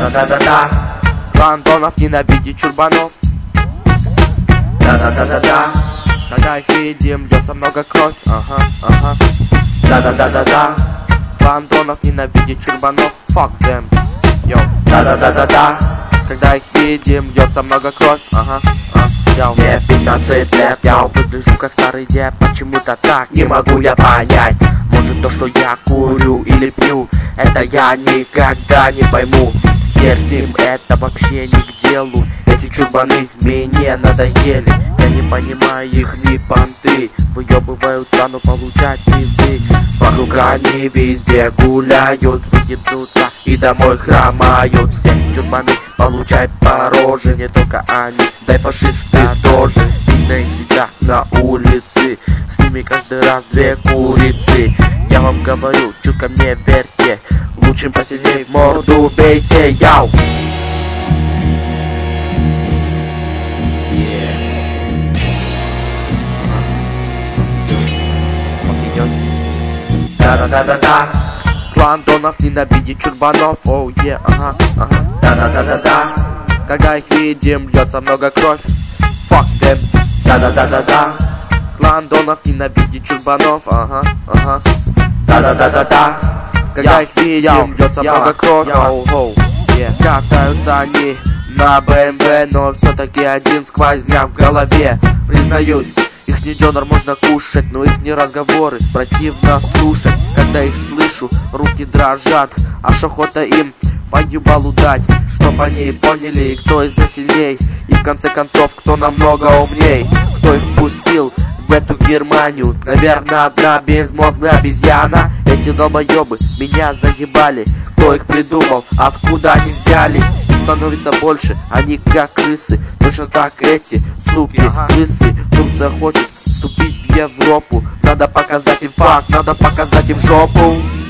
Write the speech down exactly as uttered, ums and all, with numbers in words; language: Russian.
Да-да-да-да-да. Кландонов ненавидит чурбанов. Да-да-да-да-да. Когда их видим, льется много кровь. Ага, ага. Да-да-да-да-да. Кландонов ненавидит чурбанов. Fuck them. Йоу. Да-да-да-да-да. Когда их видим, льется много кровь. Ага, ага. Йоу. Мне пятнадцать лет, я Выгляжу как старый дед, почему-то так не могу я понять. Может, то, что я курю или пью, это я никогда не пойму. Хер с ним, это вообще не к делу. Эти чурбаны мне надоели. Я не понимаю их ни понты. Выебывают рану, получать пизды. Вокруг они везде гуляют, Выебнутся и домой хромают. все чурбаны получают по роже. Не только они, да и фашисты тоже. Видно их всегда на улице. С ними каждый раз две курицы. Я вам говорю, чутко мне верьте. Лучше посильней в морду бейте, яу. Да-да-да-да-да. Кландонов ненавидит чурбанов. Оу, е, ага, ага. Да-да-да-да-да. Когда их видим, льется много кровь. Fuck them. Да-да-да-да-да. Кландонов ненавидит чурбанов. Ага, ага. Да-да-да-да-да. Когда их видим, льется много кровь. Оу, оу, е. Катаются они на БМВ, но все-таки один сквозняк в голове. Признаюсь, их не дёнер можно кушать, но их не разговоры противно слушать. Когда их слышу, руки дрожат, аж охота им по ебалу дать, чтоб они поняли, кто из нас сильней, и в конце концов, кто намного умней. Кто их пустил в эту Германию? Наверное, одна безмозглая обезьяна. Эти долбоебы меня загибали. Кто их придумал? Откуда они взялись? Становится больше, они как крысы. Точно так эти суки, крысы. Турция хочет вступить в Европу. Надо показать им факт, надо показать им жопу.